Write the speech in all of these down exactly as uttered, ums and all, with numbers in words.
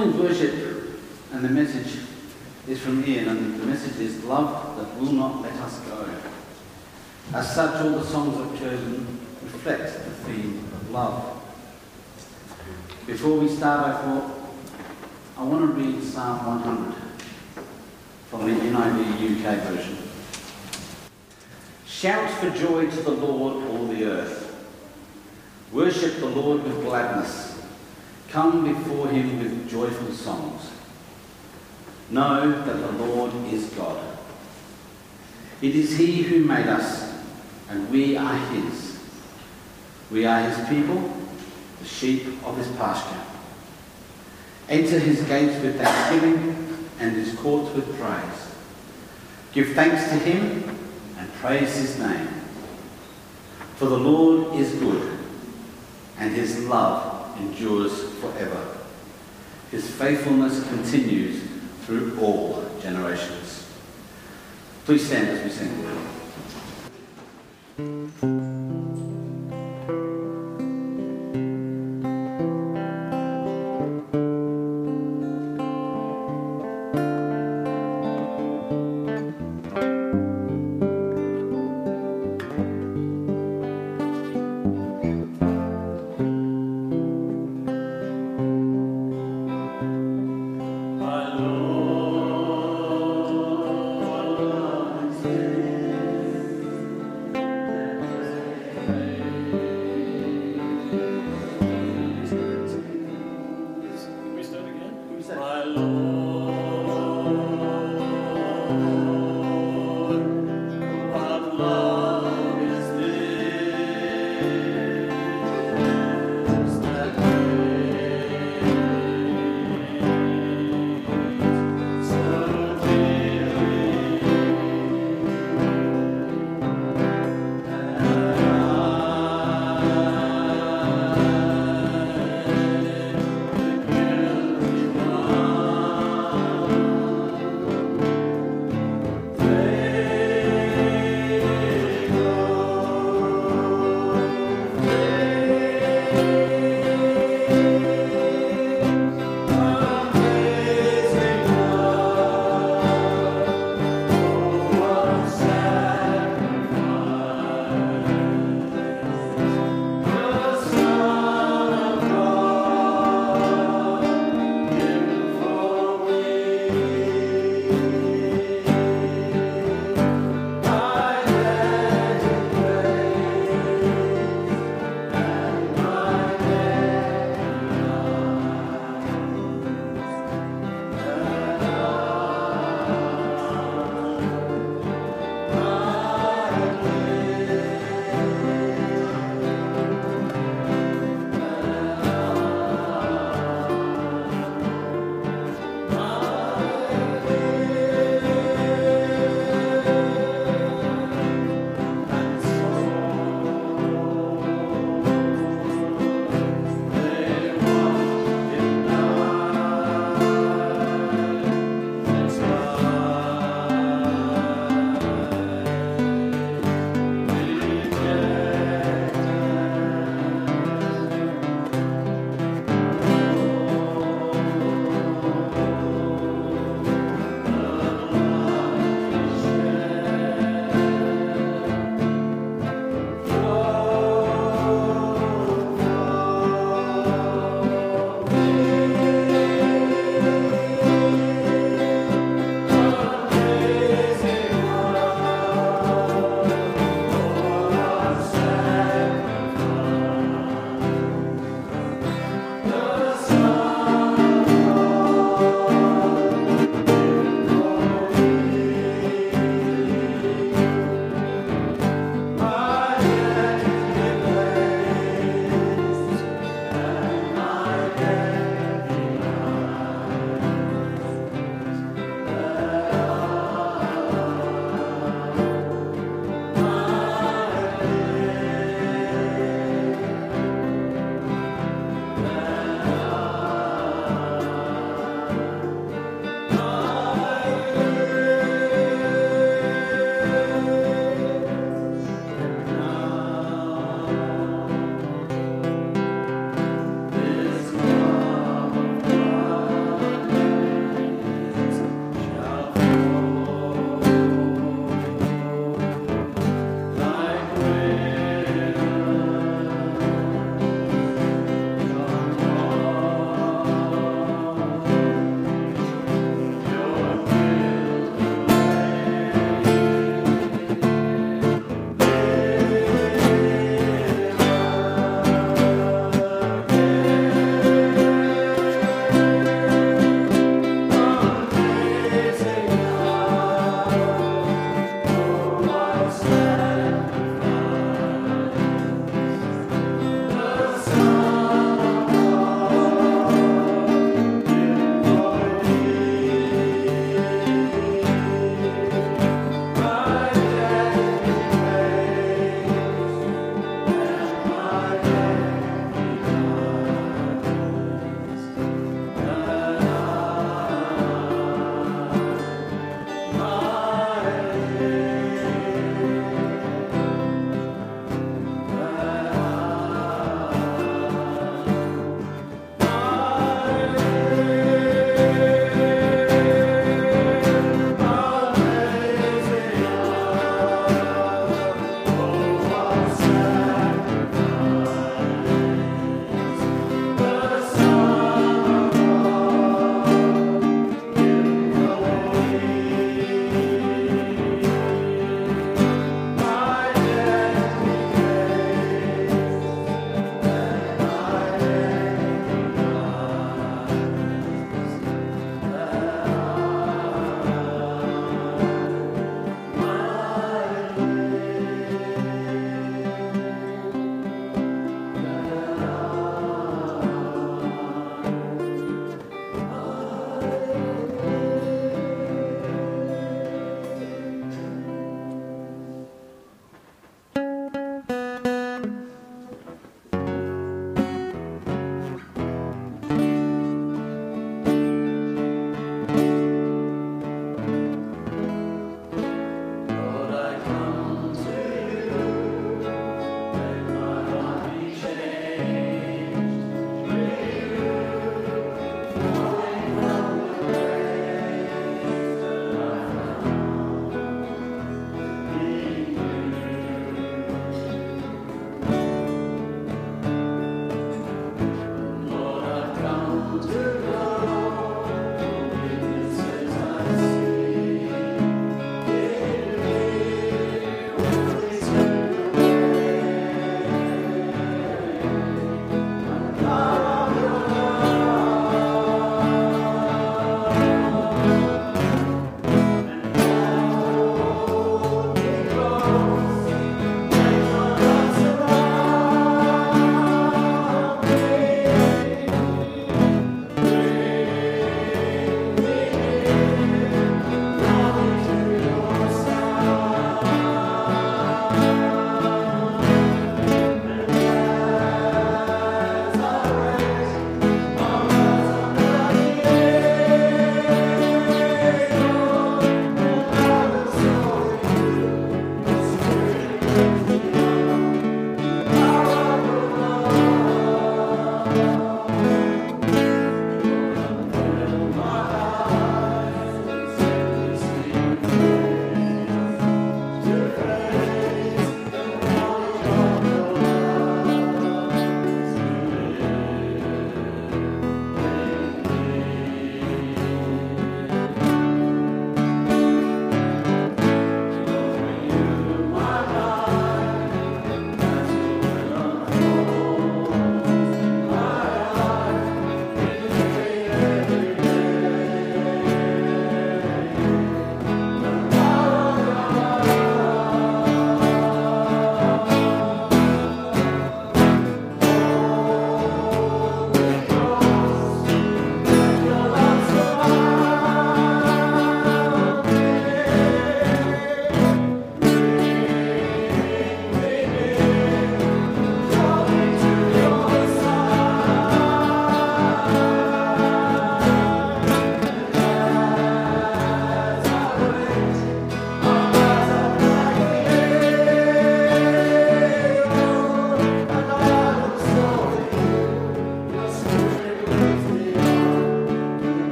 morning's worship and the message is from Ian, and the message is love that will not let us go. As such, all the songs I've chosen reflect the theme of love. Before we start, I thought I want to read Psalm one hundred from the N I V U K version. Shout for joy to the Lord, all the earth. Worship the Lord with gladness. Come before him with joyful songs. Know that the Lord is God. It is he who made us, and we are his. We are his people, the sheep of his pasture. Enter his gates with thanksgiving and his courts with praise. Give thanks to him and praise his name. For the Lord is good, and his love endures forever. His faithfulness continues through all generations. Please stand as we sing. My Lord,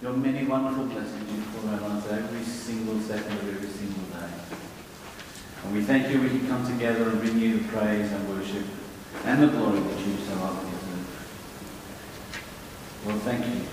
your many wonderful blessings you pour out on us every single second of every single day. And we thank you we can come together and bring you the praise and worship and the glory that you so lovely deserve. Lord, thank you.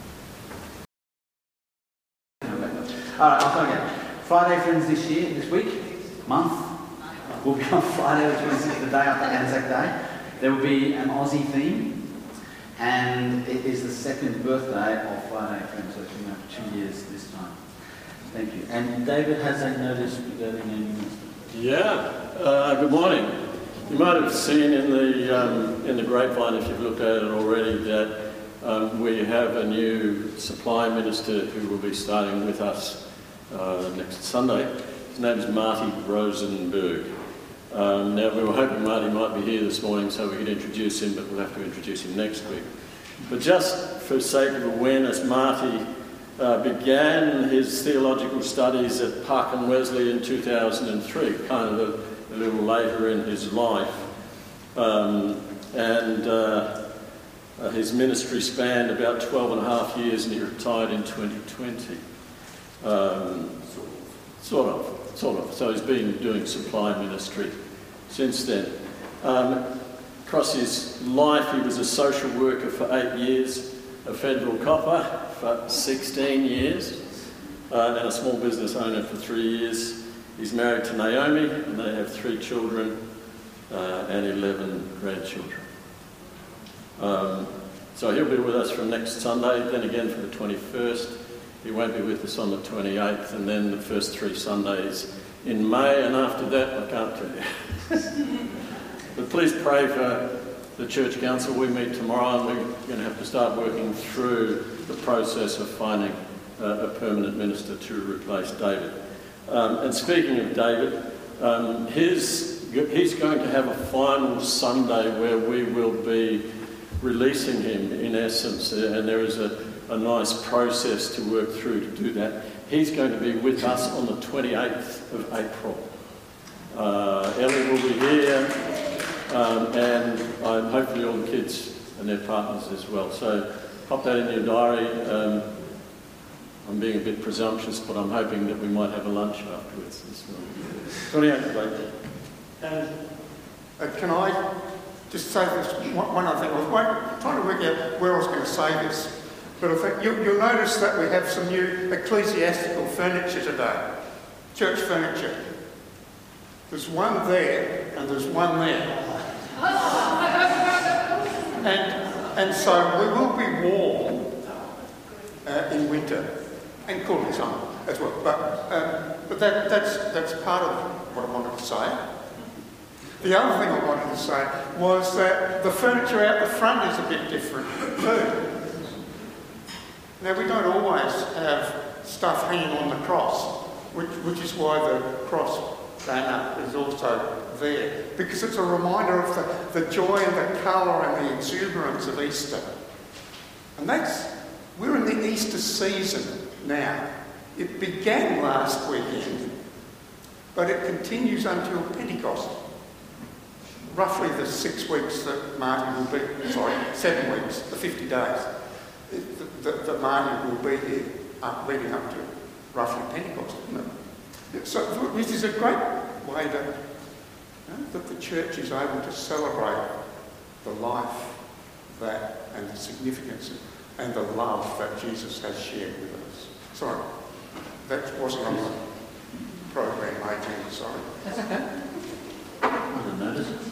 Alright, I'll start again. Friday, friends, this year, this week, month, will be on Friday the twenty-sixth, the day after Anzac Day. There will be an Aussie theme, and it is the second birthday of Friday, friends, so it's been over two years this time. Thank you. And David has a notice regarding any minister. Yeah, uh, good morning. You might have seen in the um, in the grapevine, if you've looked at it already, that um, we have a new supply minister who will be starting with us uh, next Sunday. His name is Marty Rosenberg. Um, now, we were hoping Marty might be here this morning so we could introduce him, but we'll have to introduce him next week. But just for sake of awareness, Marty uh, began his theological studies at Parkham Wesley in two thousand three, kind of a, a little later in his life. Um, and uh, uh, his ministry spanned about twelve and a half years, and he retired in twenty twenty. Um, sort of, sort of. So he's been doing supply ministry since then. Um, across his life, he was a social worker for eight years, a federal copper for sixteen years, uh, and a small business owner for three years. He's married to Naomi, and they have three children uh, and eleven grandchildren. Um, so he'll be with us from next Sunday, then again for the twenty-first. He won't be with us on the twenty-eighth, and then the first three Sundays in May, and after that, I can't tell you. But please pray for the church council. We meet tomorrow, and we're going to have to start working through the process of finding uh, a permanent minister to replace David. Um, and speaking of David, um, his, he's going to have a final Sunday where we will be releasing him, in essence, and there is a, a nice process to work through to do that. He's going to be with us on the twenty-eighth of April. Uh, Ellie will be here, um, and um, hopefully all the kids and their partners as well. So pop that in your diary. Um, I'm being a bit presumptuous, but I'm hoping that we might have a lunch afterwards as well. twenty-eighth of April. And uh, can I just say this, one, one other thing? I was waiting, trying to work out where I was going to say this, but I think you, you'll notice that we have some new ecclesiastical furniture today, church furniture. There's one there and there's one there. and, and so we will be warm uh, in winter and cool in summer as well. But, um, but that, that's, that's part of what I wanted to say. The other thing I wanted to say was that the furniture out the front is a bit different too. Now, we don't always have stuff hanging on the cross, which, which is why the cross banner is also there, because it's a reminder of the, the joy and the colour and the exuberance of Easter. And that's, we're in the Easter season now. It began last weekend, but it continues until Pentecost. Roughly the six weeks that Marty will be, sorry, seven weeks, the fifty days, that, that Marty will be here uh, leading up to roughly Pentecost, isn't it? So this is a great way to, you know, that the church is able to celebrate the life that and the significance and the love that Jesus has shared with us. Sorry, that wasn't on the program, eighteen, sorry. That's okay. I didn't notice it.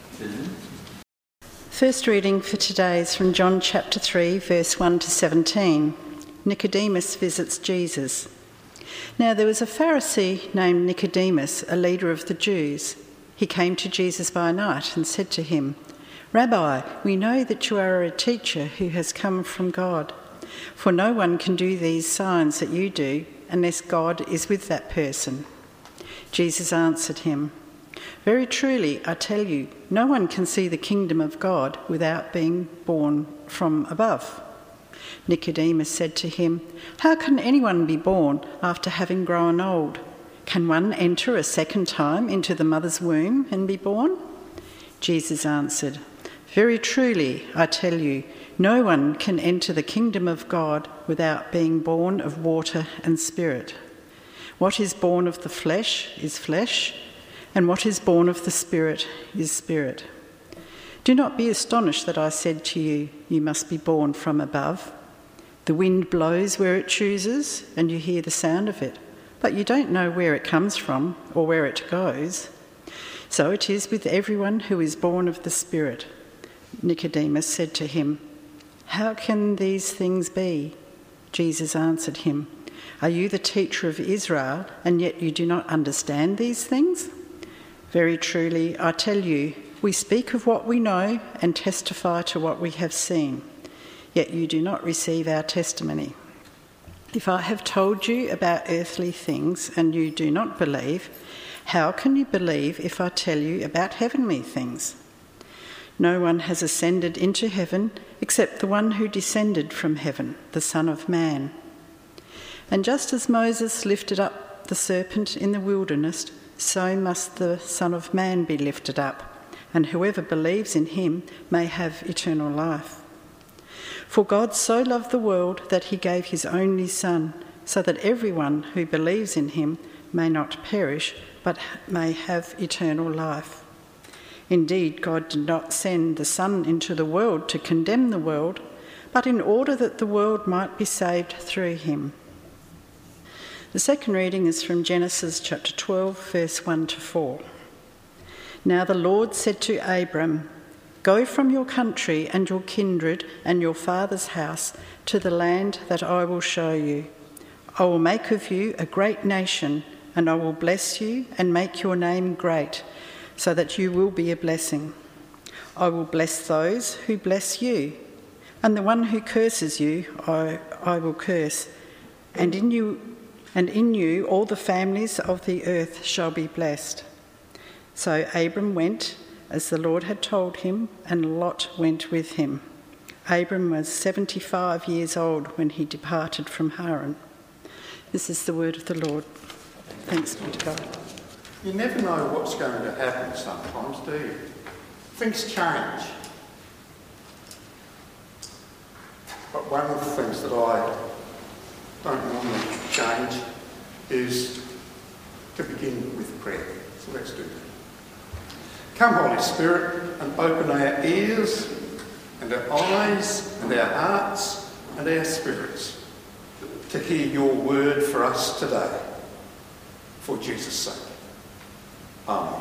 First reading for today is from John chapter three, verse one to seventeen. Nicodemus visits Jesus. Now there was a Pharisee named Nicodemus, a leader of the Jews. He came to Jesus by night and said to him, "Rabbi, we know that you are a teacher who has come from God, for no one can do these signs that you do unless God is with that person." Jesus answered him, "Very truly, I tell you, no one can see the kingdom of God without being born from above." Nicodemus said to him, "How can anyone be born after having grown old? Can one enter a second time into the mother's womb and be born?" Jesus answered, Very truly, I tell you, no one can enter the kingdom of God without being born of water and spirit. What is born of the flesh is flesh, and what is born of the Spirit is spirit. Do not be astonished that I said to you, you must be born from above. The wind blows where it chooses, and you hear the sound of it, but you don't know where it comes from or where it goes. So it is with everyone who is born of the Spirit. Nicodemus said to him, "How can these things be?" Jesus answered him, "Are you the teacher of Israel, and yet you do not understand these things? Very truly, I tell you, we speak of what we know and testify to what we have seen, yet you do not receive our testimony. If I have told you about earthly things and you do not believe, how can you believe if I tell you about heavenly things? No one has ascended into heaven except the one who descended from heaven, the Son of Man. And just as Moses lifted up the serpent in the wilderness, so must the Son of Man be lifted up, and whoever believes in him may have eternal life. For God so loved the world that he gave his only Son, so that everyone who believes in him may not perish, but may have eternal life. Indeed, God did not send the Son into the world to condemn the world, but in order that the world might be saved through him." The second reading is from Genesis chapter twelve, verse one to four. Now the Lord said to Abram, "Go from your country and your kindred and your father's house to the land that I will show you. I will make of you a great nation, and I will bless you and make your name great, so that you will be a blessing. I will bless those who bless you, and the one who curses you I, I will curse, and in you and in you all the families of the earth shall be blessed." So Abram went as the Lord had told him, and Lot went with him. Abram was seventy-five years old when he departed from Haran. This is the word of the Lord. Thanks be to God. You never know what's going to happen sometimes, do you? Things change. But one of the things that I don't normally change is to begin with prayer. So let's do that. Come, Holy Spirit, and open our ears and our eyes and our hearts and our spirits to hear your word for us today, for Jesus' sake. Amen.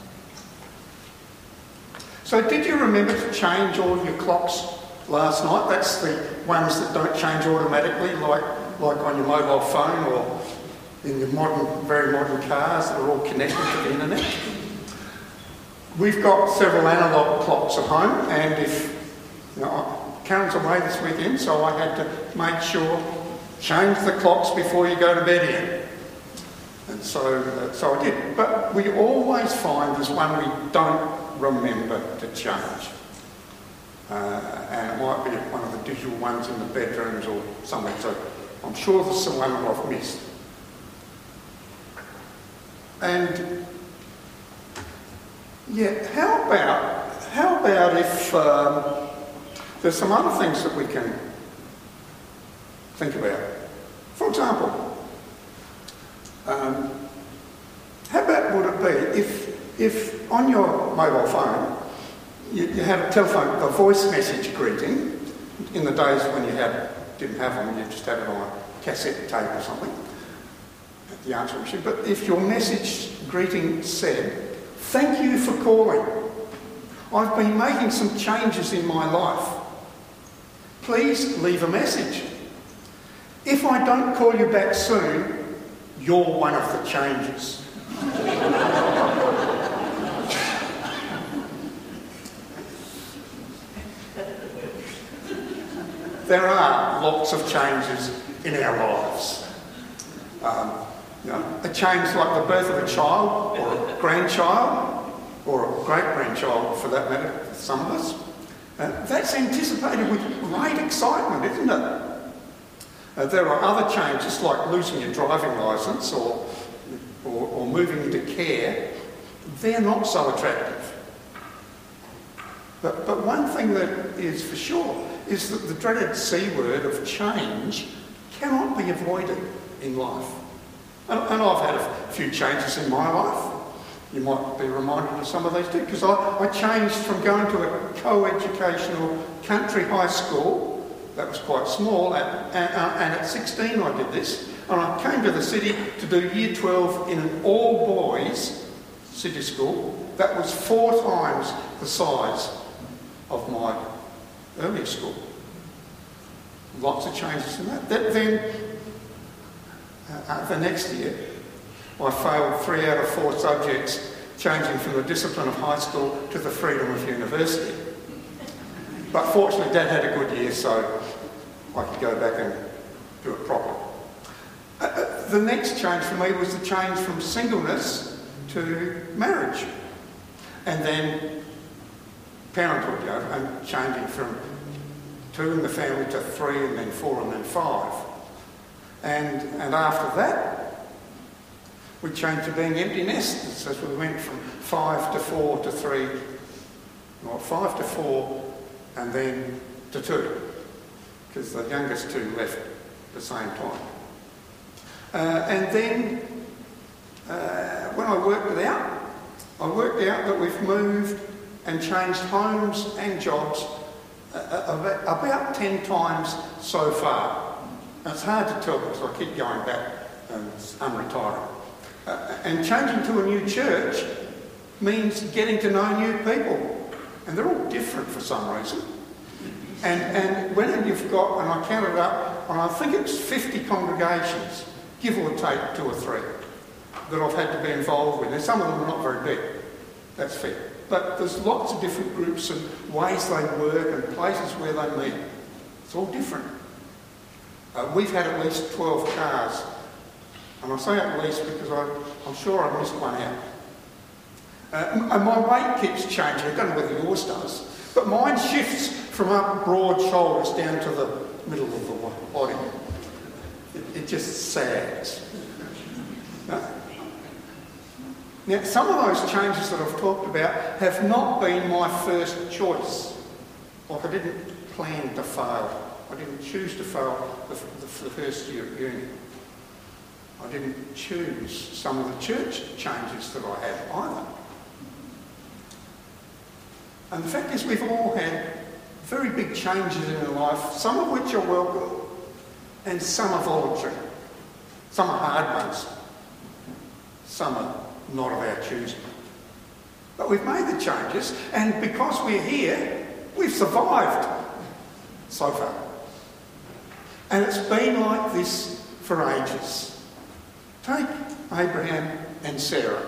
So did you remember to change all your clocks last night? That's the ones that don't change automatically, like, like on your mobile phone or in your modern, very modern cars that are all connected to the internet. We've got several analogue clocks at home, and if, you know, Karen's away this weekend, so I had to make sure, change the clocks before you go to bed again. And so, uh, so I did. But we always find there's one we don't remember to change. Uh, and it might be one of the digital ones in the bedrooms or somewhere. So I'm sure there's some one that I've missed. And yeah, how about, how about if um, there's some other things that we can think about? For example, Um, how bad would it be if, if on your mobile phone you, you had a telephone, a voice message greeting, in the days when you had, didn't have them, you just had it on a cassette tape or something, at the answering machine, but if your message greeting said, "Thank you for calling. I've been making some changes in my life. Please leave a message. If I don't call you back soon, you're one of the changes." There are lots of changes in our lives. Um, you know, a change like the birth of a child or a grandchild or a great-grandchild for that matter, for some of us. Uh, that's anticipated with great excitement, isn't it? Uh, there are other changes like losing your driving licence or, or, or moving into care. They're not so attractive. But, but one thing that is for sure is that the dreaded C word of change cannot be avoided in life. And, and I've had a few changes in my life. You might be reminded of some of these too, because I, I changed from going to a co-educational country high school, that was quite small, and, and, and at sixteen I did this, and I came to the city to do year twelve in an all-boys city school that was four times the size of my earlier school. Lots of changes in that. that then, uh, the next year, I failed three out of four subjects, changing from the discipline of high school to the freedom of university. But fortunately, Dad had a good year, so I could go back and do it properly. Uh, the next change for me was the change from singleness to marriage. And then parenthood, you know, and changing from two in the family to three, and then four, and then five. And, and after that, we changed to being empty nesters as we went from five to four to three, or five to four, and then to two, because the youngest two left at the same time. Uh, and then, uh, when I worked it out, I worked out that we've moved and changed homes and jobs uh, about ten times so far. Now, it's hard to tell because I keep going back and I'm retiring. Uh, and changing to a new church means getting to know new people. And they're all different for some reason. And, and when you've got, and I counted up, and I think it's fifty congregations, give or take two or three, that I've had to be involved with. And some of them are not very big, that's fair. But there's lots of different groups and ways they work and places where they meet. It's all different. Uh, we've had at least twelve cars. And I say at least because I, I'm sure I missed one out. Uh, and my weight keeps changing. I don't know whether yours does. But mine shifts from up broad shoulders down to the middle of the body. It, it just sags. Uh, now, some of those changes that I've talked about have not been my first choice. Like I didn't plan to fail. I didn't choose to fail the, the, the first year at uni. I didn't choose some of the church changes that I had either. And the fact is, we've all had very big changes in our life, some of which are welcome and some are voluntary. Some are hard ones. Some are not of our choosing. But we've made the changes, and because we're here, we've survived so far. And it's been like this for ages. Take Abraham and Sarah.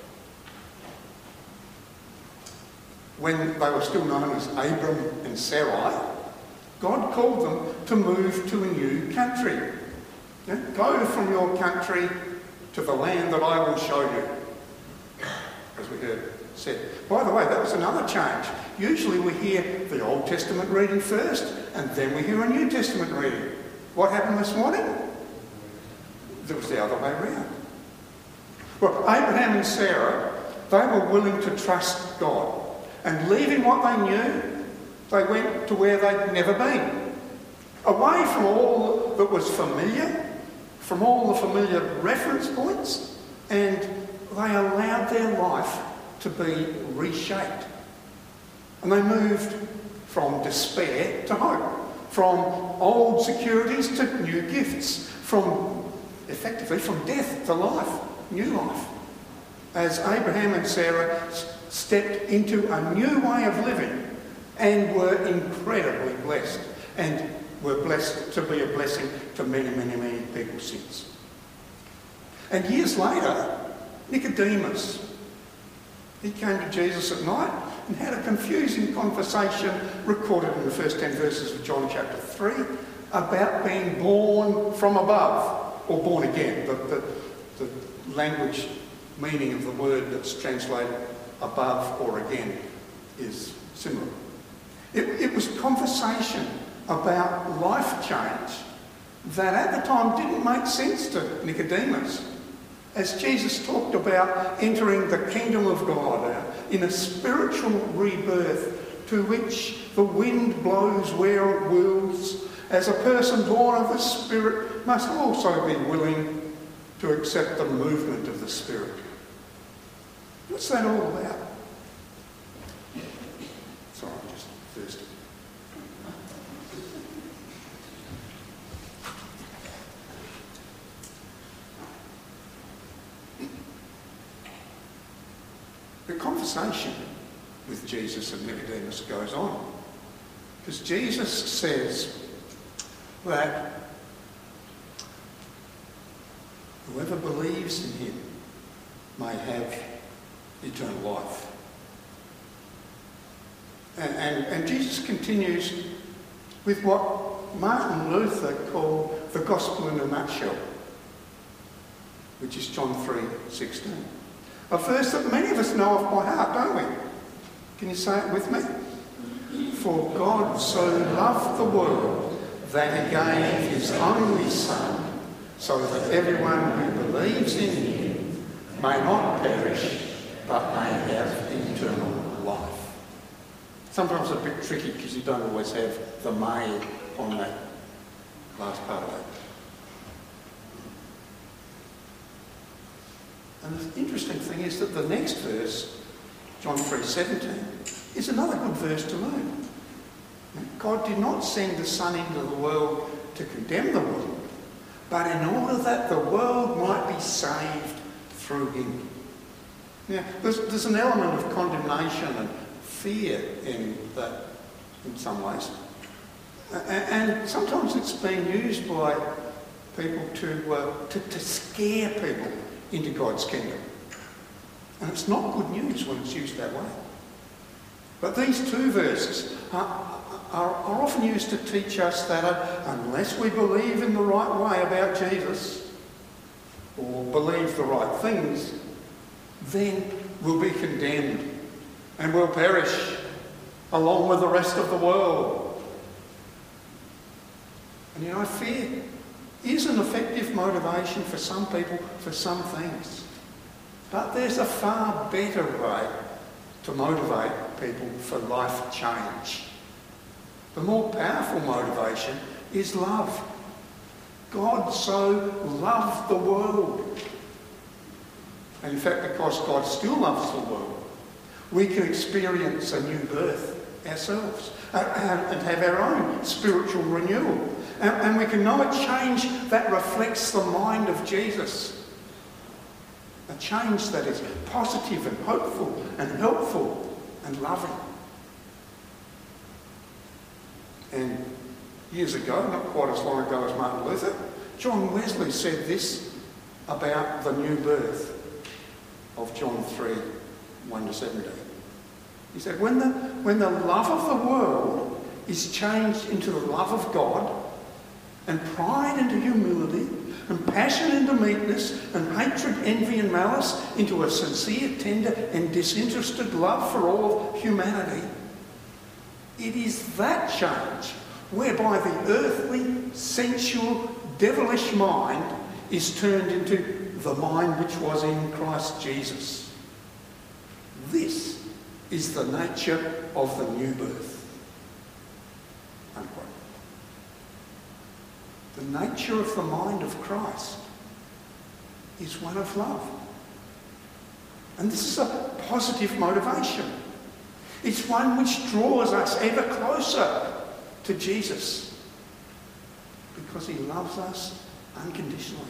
When they were still known as Abram and Sarai, God called them to move to a new country. Yeah? Go from your country to the land that I will show you, as we heard said. By the way, that was another change. Usually we hear the Old Testament reading first, and then we hear a New Testament reading. What happened this morning? It was the other way around. Well, Abraham and Sarah, they were willing to trust God. And leaving what they knew, they went to where they'd never been. Away from all that was familiar, from all the familiar reference points, and they allowed their life to be reshaped. And they moved from despair to hope, from old securities to new gifts, from effectively from death to life, new life. As Abraham and Sarah stepped into a new way of living and were incredibly blessed, and were blessed to be a blessing to many, many, many people since. And years later, Nicodemus, he came to Jesus at night and had a confusing conversation recorded in the first ten verses of John chapter three about being born from above, or born again. The, the, the language meaning of the word that's translated above or again is similar. It, it was conversation about life change that at the time didn't make sense to Nicodemus. As Jesus talked about entering the kingdom of God in a spiritual rebirth to which the wind blows where it wills, as a person born of the Spirit must also be willing to accept the movement of the Spirit. What's that all about? Sorry, I'm just thirsty. The conversation with Jesus and Nicodemus goes on, because Jesus says that whoever believes in him may have eternal life. And, and, and Jesus continues with what Martin Luther called the gospel in a nutshell, which is John three sixteen. A verse that many of us know off by heart, don't we? Can you say it with me? For God so loved the world that he gave his only Son, so that everyone who believes in him may not perish, but may have eternal life. Sometimes it's a bit tricky because you don't always have the may on that last part of it. And the interesting thing is that the next verse, John three seventeen, is another good verse to learn. God did not send the Son into the world to condemn the world, but in order that the world might be saved through him. Now, there's, there's an element of condemnation and fear in that, in some ways. And sometimes it's been used by people to, uh, to, to scare people into God's kingdom. And it's not good news when it's used that way. But these two verses are, are, are often used to teach us that uh, unless we believe in the right way about Jesus, or believe the right things, then we'll be condemned and we'll perish along with the rest of the world. And you know, fear is an effective motivation for some people, for some things. But there's a far better way to motivate people for life change. The more powerful motivation is love. God so loved the world. And in fact, because God still loves the world, we can experience a new birth ourselves and have our own spiritual renewal. And we can know a change that reflects the mind of Jesus. A change that is positive and hopeful and helpful and loving. And years ago, not quite as long ago as Martin Luther, John Wesley said this about the new birth of John three, one to seventeen. He said, when the, when the love of the world is changed into the love of God, and pride into humility, and passion into meekness, and hatred, envy and malice into a sincere, tender and disinterested love for all of humanity, it is that change whereby the earthly, sensual, devilish mind is turned into the mind which was in Christ Jesus. This is the nature of the new birth. Unquote. The nature of the mind of Christ is one of love. And this is a positive motivation. It's one which draws us ever closer to Jesus because he loves us unconditionally.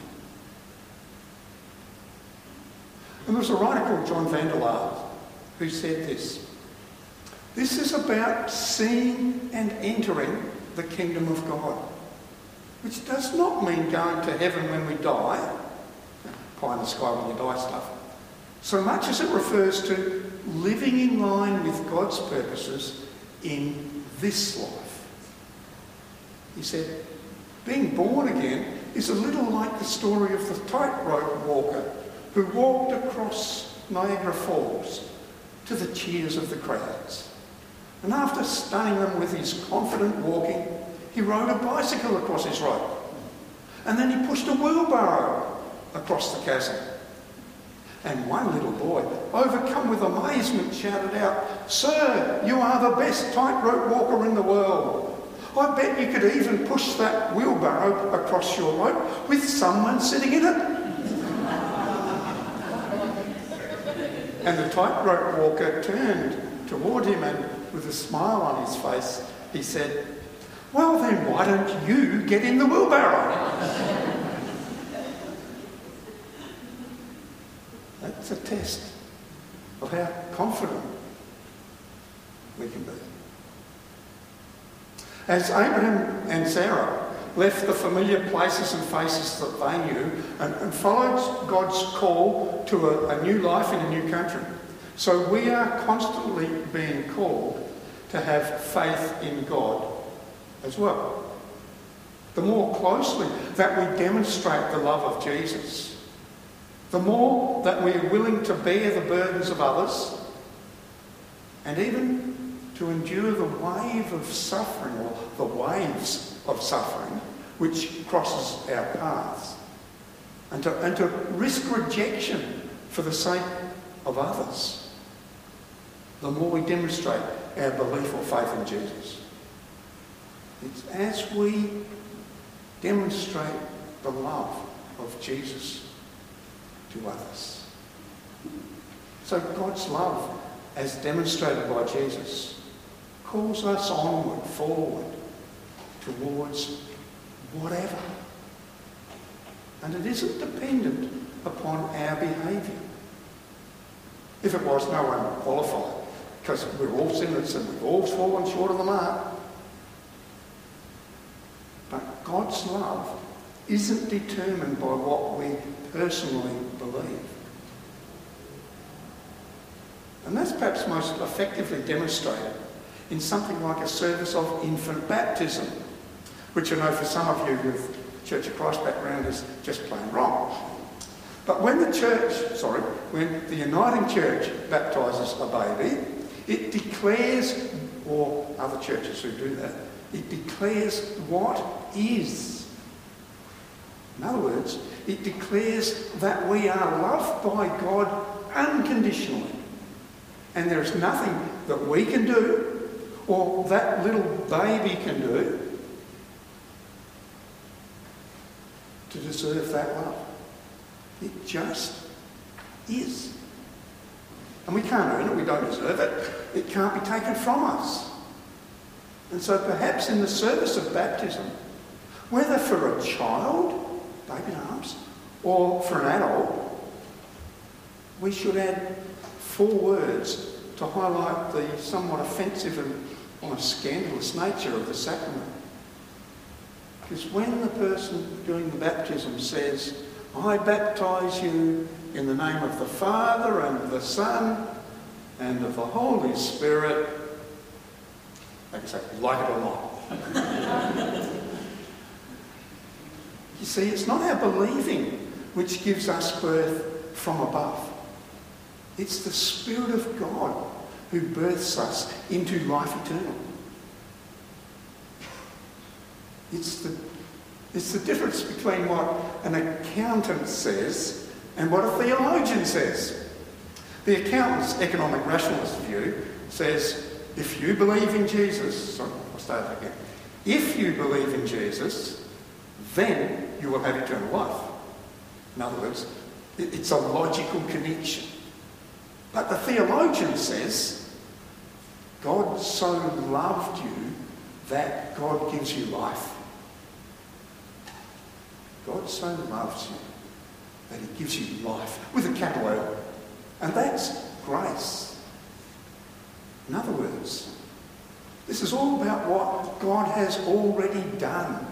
And there was a writer called John Vanderlaar who said this: this is about seeing and entering the kingdom of God, which does not mean going to heaven when we die, pie in the sky when you die stuff, so much as it refers to living in line with God's purposes in this life. He said, being born again is a little like the story of the tightrope walker who walked across Niagara Falls to the cheers of the crowds. And after stunning them with his confident walking, he rode a bicycle across his road. And then he pushed a wheelbarrow across the chasm. And one little boy, overcome with amazement, shouted out, "Sir, you are the best tightrope walker in the world. I bet you could even push that wheelbarrow across your rope with someone sitting in it." And the tightrope walker turned toward him and, with a smile on his face, he said, "Well then, why don't you get in the wheelbarrow?" That's a test of how confident we can be. As Abraham and Sarah left the familiar places and faces that they knew and, and followed God's call to a, a new life in a new country, so we are constantly being called to have faith in God as well. The more closely that we demonstrate the love of Jesus, the more that we are willing to bear the burdens of others and even to endure the wave of suffering, or the waves of suffering, which crosses our paths, and to, and to risk rejection for the sake of others, the more we demonstrate our belief or faith in Jesus. It's as we demonstrate the love of Jesus to others. So God's love, as demonstrated by Jesus, calls us onward, forward, towards whatever. And it isn't dependent upon our behaviour. If it was, no one would qualify, because we're all sinners and we've all fallen short of the mark. But God's love isn't determined by what we personally believe. And that's perhaps most effectively demonstrated in something like a service of infant baptism, which I know for some of you with Church of Christ background is just plain wrong. But when the church, sorry, when the Uniting Church baptises a baby, it declares, or other churches who do that, it declares what is. In other words, it declares that we are loved by God unconditionally. And there is nothing that we can do or that little baby can do to deserve that love. It just is. And we can't earn it, we don't deserve it. It can't be taken from us. And so perhaps in the service of baptism, whether for a child, baby in arms, or for an adult, we should add four words to highlight the somewhat offensive and almost scandalous nature of the sacrament. Because when the person doing the baptism says, "I baptise you in the name of the Father and of the Son and of the Holy Spirit," they can say, "Like it or not." You see, it's not our believing which gives us birth from above. It's the Spirit of God who births us into life eternal. It's the, it's the difference between what an accountant says and what a theologian says. The accountant's economic rationalist view says, if you believe in Jesus, sorry, I'll start again. If you believe in Jesus, then you will have eternal life. In other words, it's a logical connection. But the theologian says, God so loved you that God gives you life. God so loves you that he gives you life, with a capital L. And that's grace. In other words, this is all about what God has already done.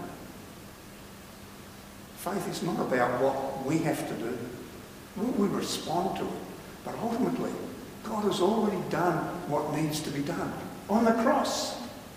Faith is not about what we have to do. We respond to it. But ultimately, God has already done what needs to be done on the cross.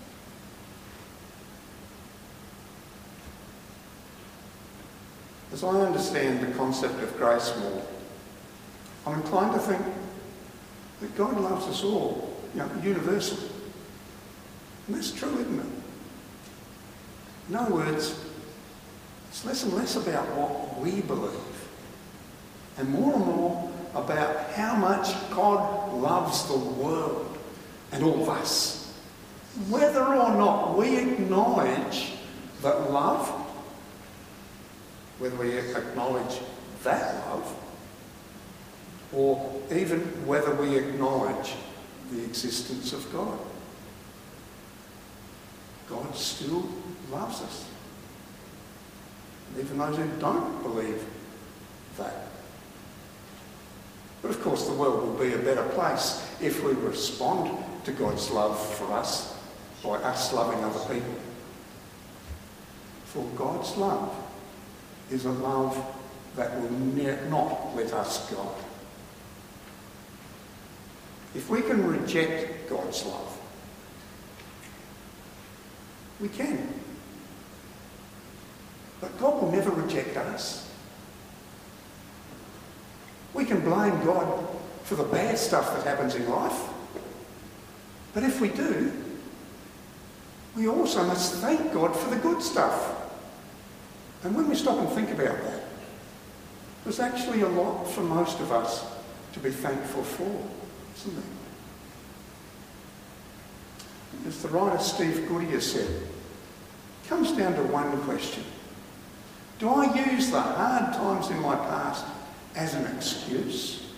As I understand the concept of grace more, I'm inclined to think that God loves us all, you know, universally. And that's true, isn't it? In other words, it's less and less about what we believe, and more and more about how much God loves the world and all of us. Whether or not we acknowledge that love, whether we acknowledge that love, or even whether we acknowledge the existence of God. God still loves us. Even those who don't believe that. But of course the world will be a better place if we respond to God's love for us by us loving other people. For God's love is a love that will ne- not let us go. If we can reject God's love, we can. But God will never reject us. We can blame God for the bad stuff that happens in life. But if we do, we also must thank God for the good stuff. And when we stop and think about that, there's actually a lot for most of us to be thankful for, isn't there? As the writer Steve Goodyear said, it comes down to one question. Do I use the hard times in my past as an excuse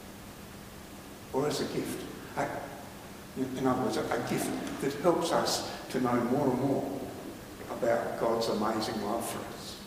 or as a gift? A, in other words, a, a gift that helps us to know more and more about God's amazing love for us.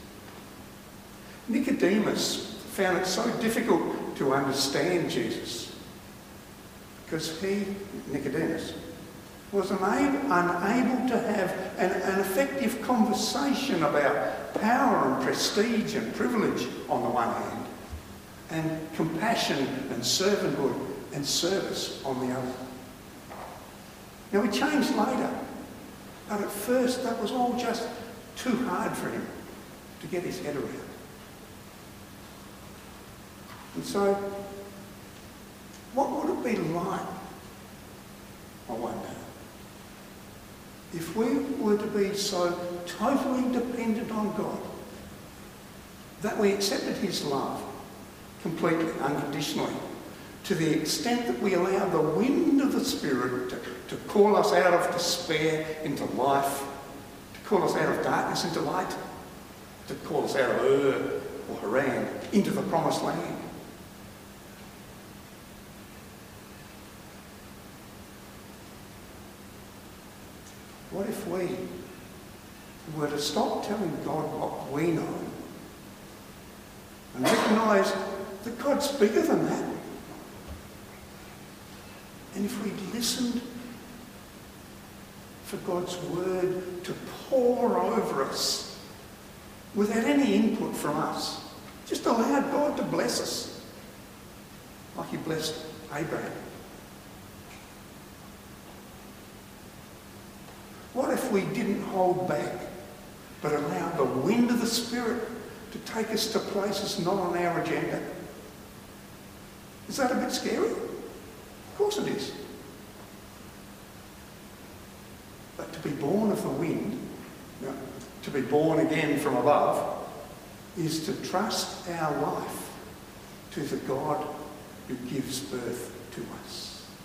Nicodemus found it so difficult to understand Jesus because he, Nicodemus, was unable, unable to have an, an effective conversation about power and prestige and privilege on the one hand, and compassion and servanthood and service on the other. Now he changed later, but at first that was all just too hard for him to get his head around. And so, what would it be like, I wonder, if we were to be so totally dependent on God that we accepted his love completely, unconditionally, to the extent that we allow the wind of the Spirit to, to call us out of despair into life, to call us out of darkness into light, to call us out of Ur or Haran into the promised land. What if we were to stop telling God what we know and recognise that God's bigger than that? And if we listened for God's word to pour over us without any input from us, just allowed God to bless us like he blessed Abraham. What if we didn't hold back, but allowed the wind of the Spirit to take us to places not on our agenda? Is that a bit scary? Of course it is. But to be born of the wind, you know, to be born again from above, is to trust our life to the God who gives birth to us.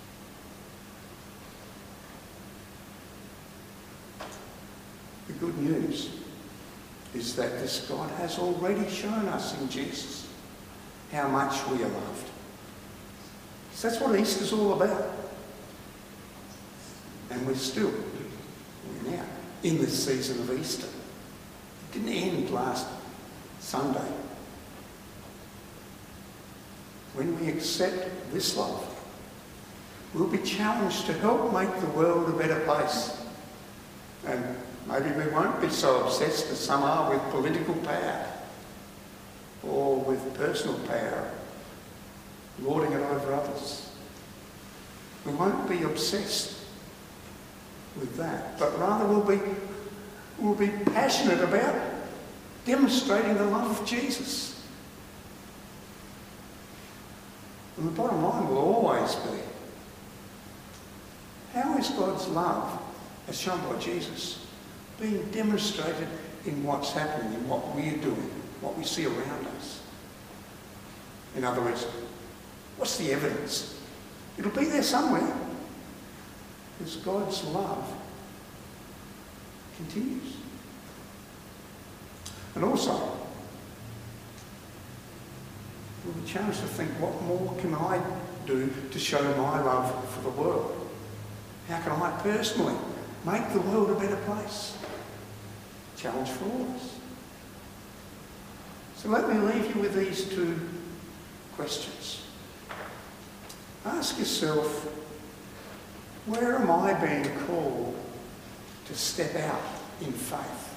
The good news is that this God has already shown us in Jesus how much we are loved. So that's what Easter's all about. And we're still, we're now, in this season of Easter. It didn't end last Sunday. When we accept this love, we'll be challenged to help make the world a better place. And maybe we won't be so obsessed as some are with political power or with personal power, lording it over others. We won't be obsessed with that, but rather we'll be, we'll be passionate about demonstrating the love of Jesus. And the bottom line will always be, how is God's love, as shown by Jesus, being demonstrated in what's happening, in what we're doing, what we see around us? In other words, What's the evidence? It'll be there somewhere. Because God's love continues. And also, we'll be challenged to think, what more can I do to show my love for the world? How can I personally make the world a better place? Challenge for all of us. So let me leave you with these two questions. Ask yourself, where am I being called to step out in faith?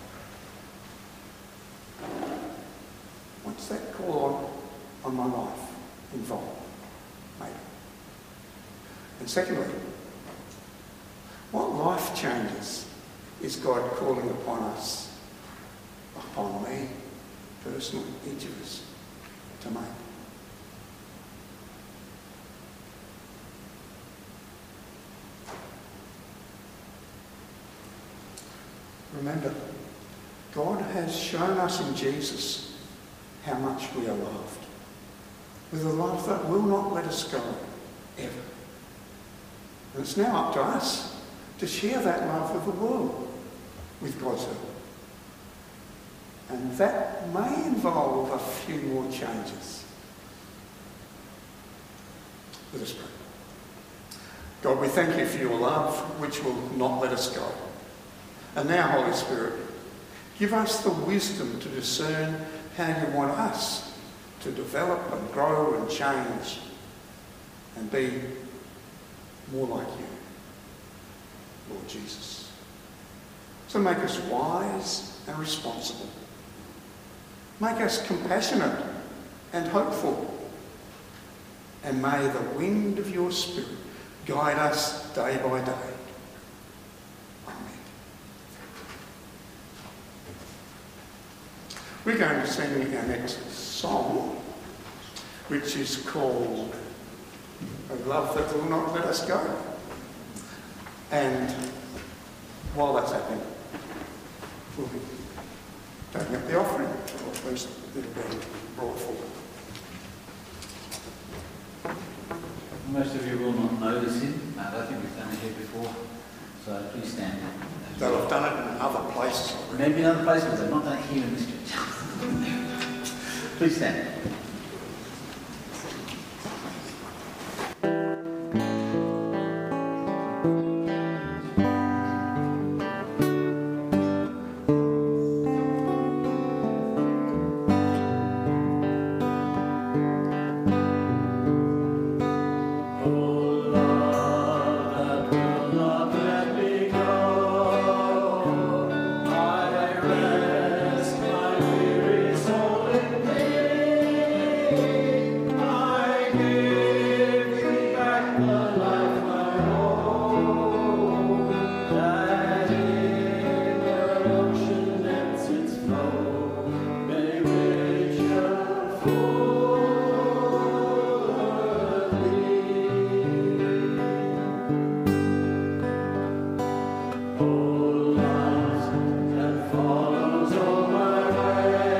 What's that call on, on my life involved? Maybe. And secondly, what life changes is God calling upon us, upon me, personally, each of us, to make? Remember, God has shown us in Jesus how much we are loved, with a love that will not let us go, ever. And it's now up to us to share that love with the world, with God's help. And that may involve a few more changes. Let us pray. God, we thank you for your love, which will not let us go. And now, Holy Spirit, give us the wisdom to discern how you want us to develop and grow and change and be more like you, Lord Jesus. So make us wise and responsible. Make us compassionate and hopeful. And may the wind of your Spirit guide us day by day. We're going to sing our next song, which is called A Love That Will Not Let Us Go. And while that's happening, we'll be taking up the offering, or at least it'll be brought forward. Most of you will not know this hymn. I don't think we've done it here before, so please stand. They'll have done it in other places already. Maybe in other places, but they've not done it here in this church. Please stand. Follows all my way.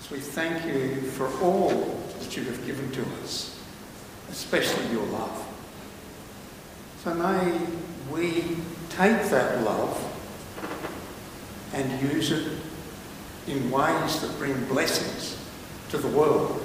we thank you for all that you have given to us, especially your love. So may we take that love and use it in ways that bring blessings to the world.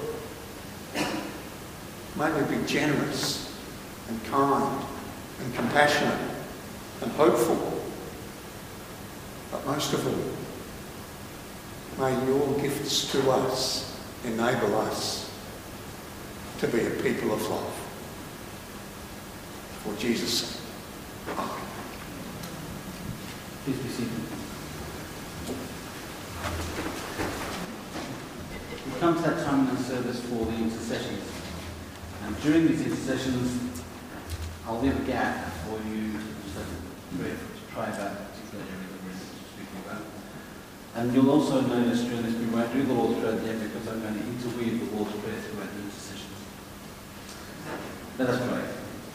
May we be generous and kind and compassionate and hopeful. But most of all, may your gifts to us enable us to be a people of love. For Jesus' sake. Amen. Please be seated. We come to that time in the service for the intercessions. And during these intercessions, I'll leave a gap for you to pray about the particular area that we're speaking about. And you'll also notice during this, we won't do the Lord's Prayer at the end because I'm going to interweave the Lord's Prayer throughout the intercessions. Let us pray.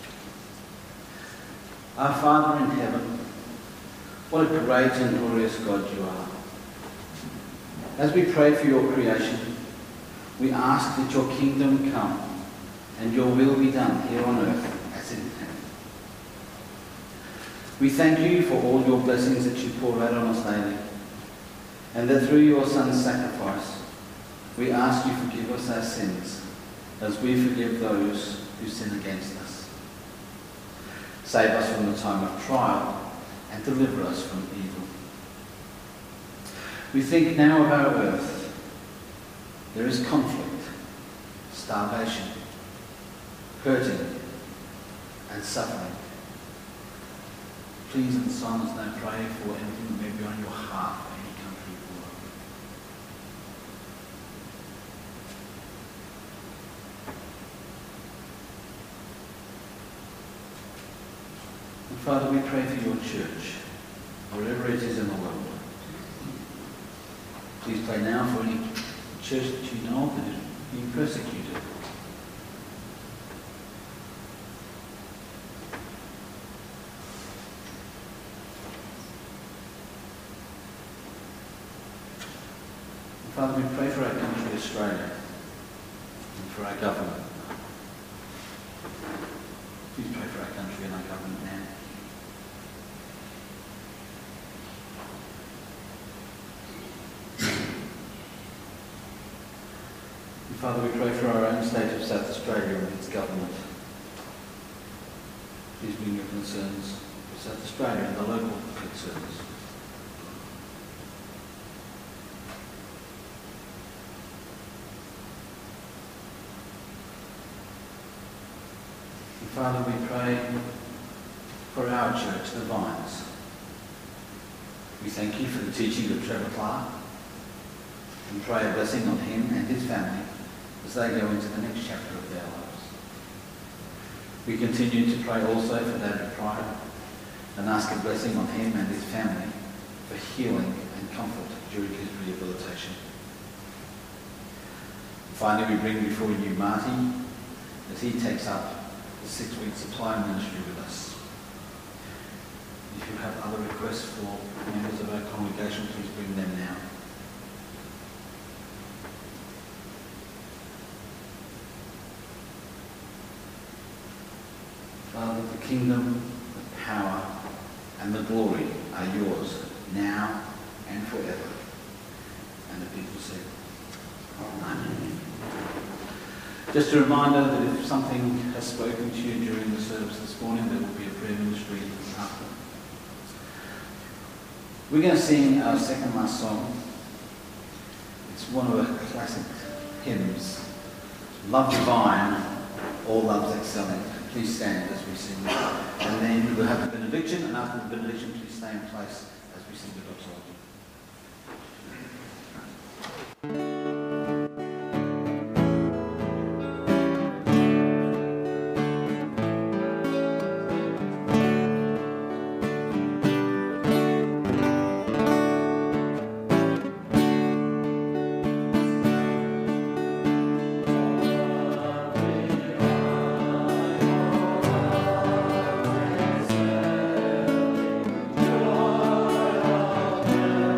Our Father in heaven, what a great and glorious God you are. As we pray for your creation, we ask that your kingdom come and your will be done here on earth as in heaven. We thank you for all your blessings that you pour out on us daily, and that through your Son's sacrifice, we ask you forgive us our sins as we forgive those who sin against us. Save us from the time of trial and deliver us from evil. We think now of our earth. There is conflict, starvation, hurting and suffering. Please, in silence now, pray for anything that may be on your heart for any country or world. And Father, we pray for your church, wherever it is in the world. Please pray now for any church that you know that is being persecuted. And Father, we pray for our country, Australia, and for our government. Please pray for our country and our government now. Father, we pray for our own state of South Australia and its government. Please bring your concerns for South Australia and the local concerns. And Father, we pray for our church, the Vines. We thank you for the teaching of Trevor Clark and pray a blessing on him and his family as they go into the next chapter of their lives. We continue to pray also for David Pryor and ask a blessing on him and his family for healing and comfort during his rehabilitation. Finally, we bring before you Marty as he takes up the six-week supply ministry with us. If you have other requests for members of our congregation, please bring them now. Father, the kingdom, the power, and the glory are yours now and forever. And the people said, Amen. Just a reminder that if something has spoken to you during the service this morning, there will be a prayer ministry after. We're going to sing our second last song. It's one of the classic hymns, Love Divine, All Love's Excelling. Please stand as we sing. And then we'll have the benediction, and after the benediction, please stay in place as we sing the doxology. Lord,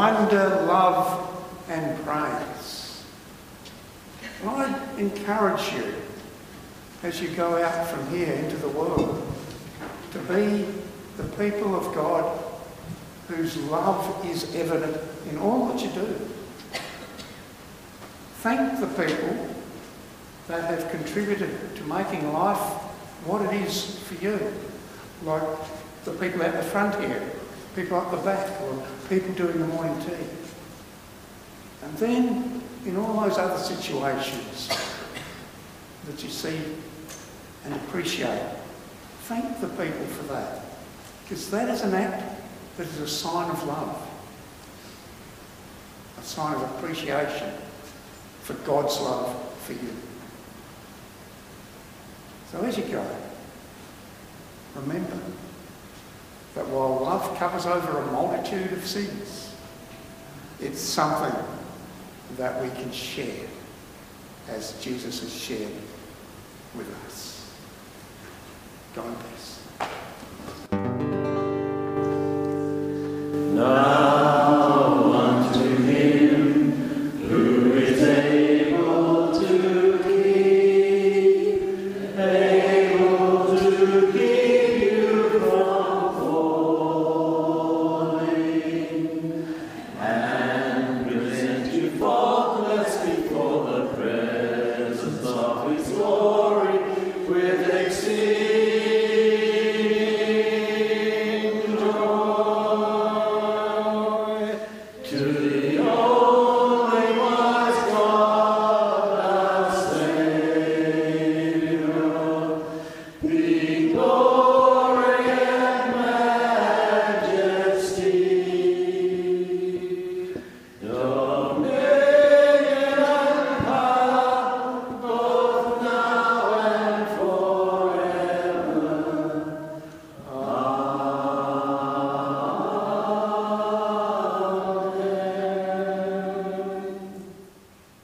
wonder, love and praise. And I encourage you, as you go out from here into the world, to be the people of God whose love is evident in all that you do. Thank the people that have contributed to making life what it is for you, like the people at the front here, people at the back, or people doing the morning tea. And then, in all those other situations that you see and appreciate, thank the people for that, because that is an act that is a sign of love, a sign of appreciation for God's love for you. So as you go, remember that while love covers over a multitude of sins, it's something that we can share as Jesus has shared with us. God bless. Now unto him who is able to keep, able to keep you from falling, and present you faultless before the presence of his glory with exceeding